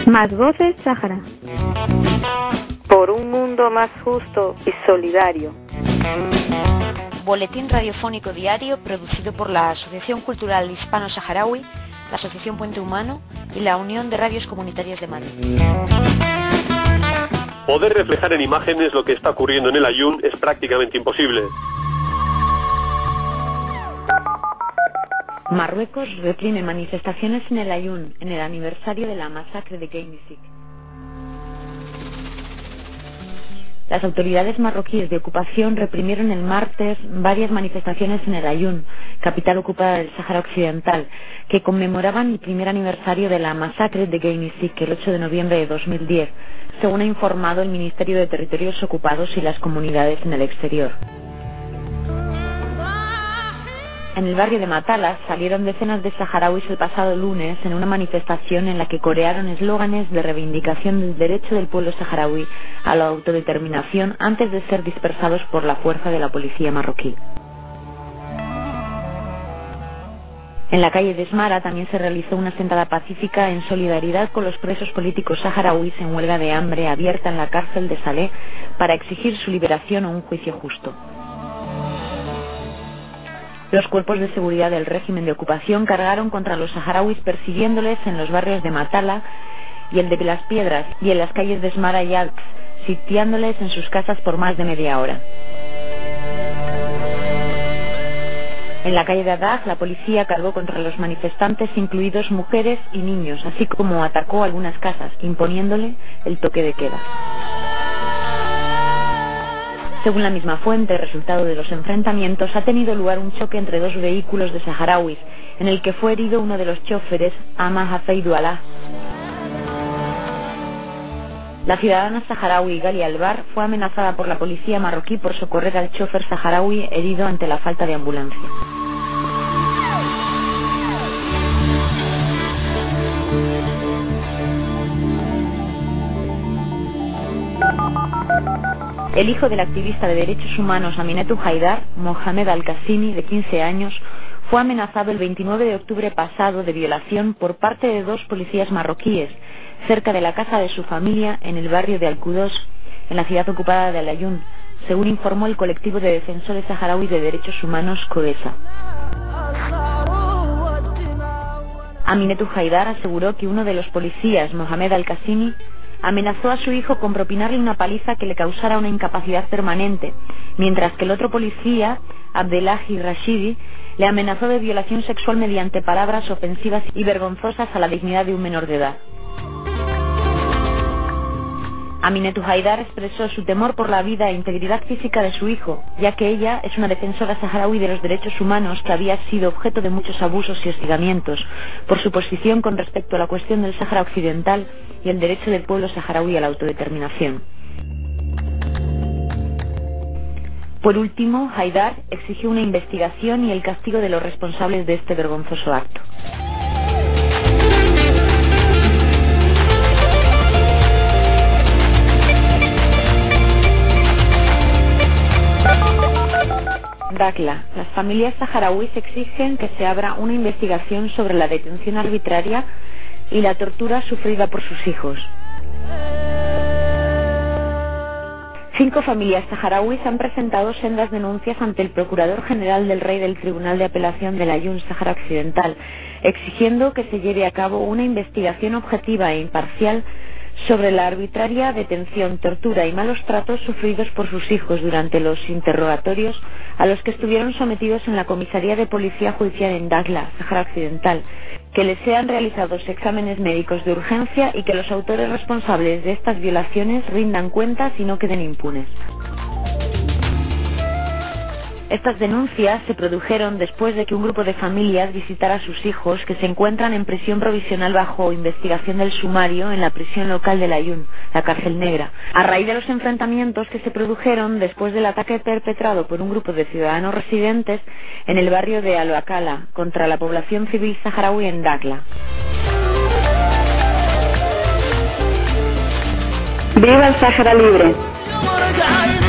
Más voces Sáhara. Por un mundo más justo y solidario. Boletín radiofónico diario producido por la Asociación Cultural Hispano-Saharaui, la Asociación Puente Humano y la Unión de Radios Comunitarias de Madrid. Poder reflejar en imágenes lo que está ocurriendo en el Aaiún es prácticamente imposible. Marruecos reprime manifestaciones en el Aaiún en el aniversario de la masacre de Geynisik. Las autoridades marroquíes de ocupación reprimieron el martes varias manifestaciones en el Aaiún, capital ocupada del Sáhara Occidental, que conmemoraban el primer aniversario de la masacre de Geynisik el 8 de noviembre de 2010, según ha informado el Ministerio de Territorios Ocupados y las Comunidades en el Exterior. En el barrio de Matala salieron decenas de saharauis el pasado lunes en una manifestación en la que corearon eslóganes de reivindicación del derecho del pueblo saharaui a la autodeterminación antes de ser dispersados por la fuerza de la policía marroquí. En la calle de Esmara también se realizó una sentada pacífica en solidaridad con los presos políticos saharauis en huelga de hambre abierta en la cárcel de Salé para exigir su liberación o un juicio justo. Los cuerpos de seguridad del régimen de ocupación cargaron contra los saharauis persiguiéndoles en los barrios de Matala y el de Las Piedras y en las calles de Esmara y Alps, sitiándoles en sus casas por más de media hora. En la calle de Adag, la policía cargó contra los manifestantes, incluidos mujeres y niños, así como atacó algunas casas, imponiéndole el toque de queda. Según la misma fuente, resultado de los enfrentamientos, ha tenido lugar un choque entre dos vehículos de saharauis, en el que fue herido uno de los choferes, Ama Hafeidou Alaa. La ciudadana saharaui Gali Albar fue amenazada por la policía marroquí por socorrer al chofer saharaui herido ante la falta de ambulancia. El hijo del activista de derechos humanos Aminetou Haidar, Mohamed Al-Qasimi, de 15 años, fue amenazado el 29 de octubre pasado de violación por parte de dos policías marroquíes, cerca de la casa de su familia en el barrio de Al-Qudos, en la ciudad ocupada de Al-Aaiún, según informó el colectivo de defensores saharauis de derechos humanos CODESA. Aminetou Haidar aseguró que uno de los policías, Mohamed Al-Qasimi, amenazó a su hijo con propinarle una paliza que le causara una incapacidad permanente, mientras que el otro policía, Abdelahi Rashidi, le amenazó de violación sexual mediante palabras ofensivas y vergonzosas a la dignidad de un menor de edad. Aminetou Haidar expresó su temor por la vida e integridad física de su hijo, ya que ella es una defensora saharaui de los derechos humanos que había sido objeto de muchos abusos y hostigamientos por su posición con respecto a la cuestión del Sáhara Occidental y el derecho del pueblo saharaui a la autodeterminación. Por último, Haidar exigió una investigación y el castigo de los responsables de este vergonzoso acto. Dakla. Las familias saharauis exigen que se abra una investigación sobre la detención arbitraria y la tortura sufrida por sus hijos. 5 familias saharauis han presentado sendas denuncias ante el Procurador General del Rey del Tribunal de Apelación del Aaiún Sáhara Occidental, exigiendo que se lleve a cabo una investigación objetiva e imparcial sobre la arbitraria detención, tortura y malos tratos sufridos por sus hijos durante los interrogatorios a los que estuvieron sometidos en la comisaría de policía judicial en Dakhla, Sáhara Occidental, que les sean realizados exámenes médicos de urgencia y que los autores responsables de estas violaciones rindan cuentas y no queden impunes. Estas denuncias se produjeron después de que un grupo de familias visitara a sus hijos que se encuentran en prisión provisional bajo investigación del sumario en la prisión local del Aaiún, la Cárcel Negra, a raíz de los enfrentamientos que se produjeron después del ataque perpetrado por un grupo de ciudadanos residentes en el barrio de Al-Wakala contra la población civil saharaui en Dakhla. ¡Viva el Sáhara libre!